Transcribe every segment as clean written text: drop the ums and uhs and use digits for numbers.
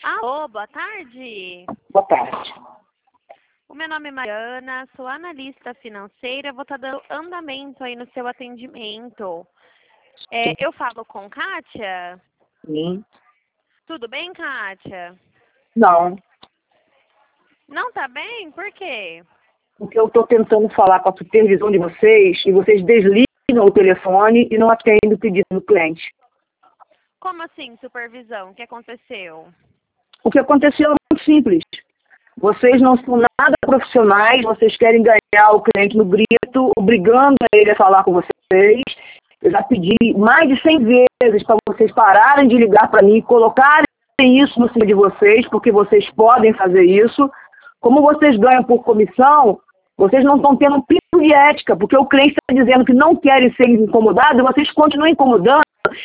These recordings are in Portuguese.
Alô, boa tarde. Boa tarde. O meu nome é Mariana, sou analista financeira, vou estar dando andamento aí no seu atendimento. Eu falo com Kátia? Sim. Tudo bem, Kátia? Não, Não tá bem? Por quê? porque eu estou tentando falar com a supervisão de vocês e vocês desligam o telefone e não atendem o pedido do cliente. Como assim, supervisão? O que aconteceu? O que aconteceu é muito simples. Vocês não são nada profissionais, vocês querem ganhar o cliente no grito, obrigando ele a falar com vocês. Eu já pedi mais de 100 vezes para vocês pararem de ligar para mim e colocarem isso no cima de vocês, porque vocês podem fazer isso. Como vocês ganham por comissão, vocês não estão tendo um pingo de ética, porque o cliente está dizendo que não querem ser incomodados e vocês continuam incomodando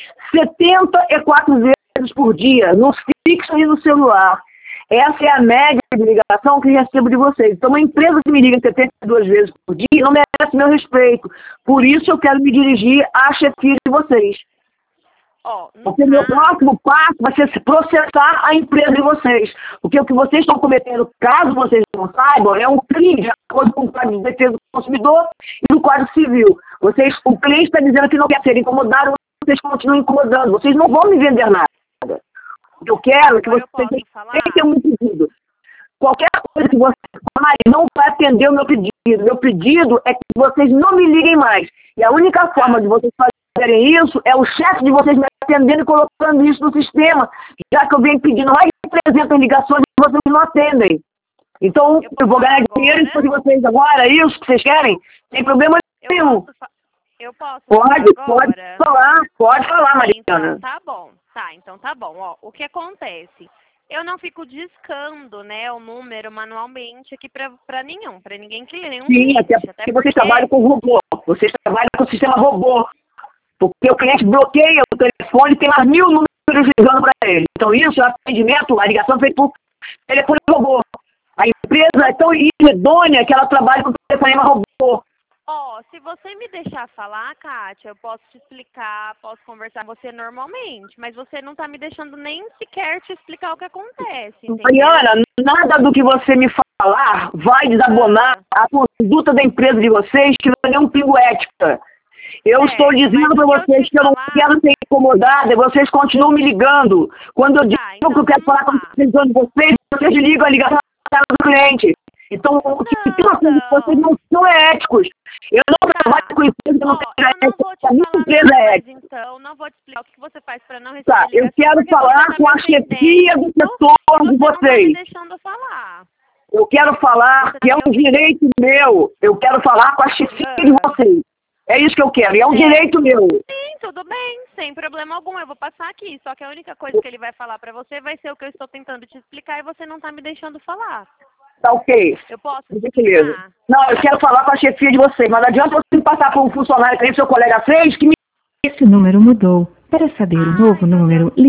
74 vezes por dia, no fixo e no celular. Essa é a média de ligação que eu recebo de vocês. Então, uma empresa que me liga 72 vezes por dia não merece meu respeito. Por isso, eu quero me dirigir à chefia de vocês. Porque meu próximo passo vai ser processar a empresa de vocês. Porque o que vocês estão cometendo, caso vocês não saibam, é um crime de acordo com o Código de Defesa do Consumidor e do Código Civil. O cliente está dizendo que não quer ser incomodado, vocês continuam incomodando. Vocês não vão me vender nada. O que eu quero é que vocês tenham um pedido. Qualquer coisa que vocês falarem não vai atender o meu pedido. Meu pedido é que vocês não me liguem mais. E a única forma de vocês fazerem isso é o chefe de vocês me atendendo e colocando isso no sistema. Já que eu venho pedindo mais de 300 ligações e vocês não atendem. Então, eu vou ganhar dinheiro em cima de vocês agora, é isso que vocês querem? Sem problema nenhum. Eu posso Pode falar, Mariana. Então tá bom. Então tá bom. Ó, o que acontece? Eu não fico discando, né, o número manualmente aqui pra ninguém que lê nenhum. Sim, até porque vocês trabalham com robô. Vocês trabalham com o sistema robô. Porque o cliente bloqueia o telefone e tem mais 1000 números ligando para ele. Então isso é atendimento, a ligação feita por telefone robô. A empresa é tão idônea que ela trabalha com telefonema robô. Se você me deixar falar, Kátia, eu posso te explicar, posso conversar com você normalmente, mas você não está me deixando nem sequer te explicar o que acontece, entendeu? Mariana, nada do que você me falar vai desabonar a conduta da empresa de vocês, que não é um pingo ética. Eu estou dizendo para vocês que eu não quero ser incomodada e vocês continuam me ligando. Quando eu digo que eu quero falar com vocês, vocês ligam a ligação na casa do cliente. Então, vocês não são éticos. Eu não trabalho com empresa que não tem ética. A minha empresa é ética. Então, não vou te explicar o que você faz para não receber ligação. Eu quero falar com a chefia do setor de vocês. Você não tá me deixando falar. Eu quero falar que é um direito meu. Eu quero falar com a chefia de vocês. É isso que eu quero, e é um direito meu. Sim, tudo bem, sem problema algum, eu vou passar aqui. Só que a única coisa que ele vai falar pra você vai ser o que eu estou tentando te explicar e você não tá me deixando falar. Tá ok. Eu posso explicar? Não, eu quero falar com a chefia de vocês, mas não adianta você me passar por um funcionário que nem seu colega fez, que me... Esse número mudou. Para saber o novo número,